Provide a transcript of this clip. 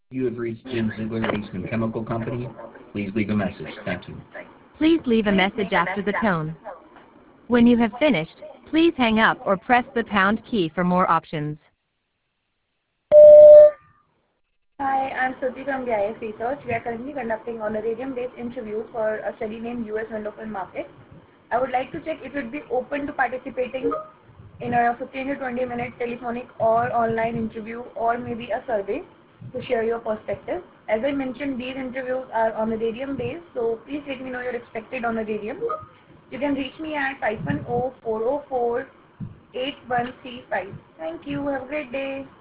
You have reached Jim Ziegler, Eastman Chemical Company. Please leave a message. Thank you. Please leave a message after the tone. When you have finished, please hang up or press the pound key for more options. Hi, I'm Shruti from BIS Research. We are currently conducting honorarium-based interviews for a study named US Window Film Market. I would like to check if you'd be open to participating in a 15 to 20 minute telephonic or online interview or maybe a survey to share your perspective. As I mentioned, these interviews are honorarium-based, so please let me know your expected honorarium. You can reach me at 510-404-8135. Thank you. Have a great day.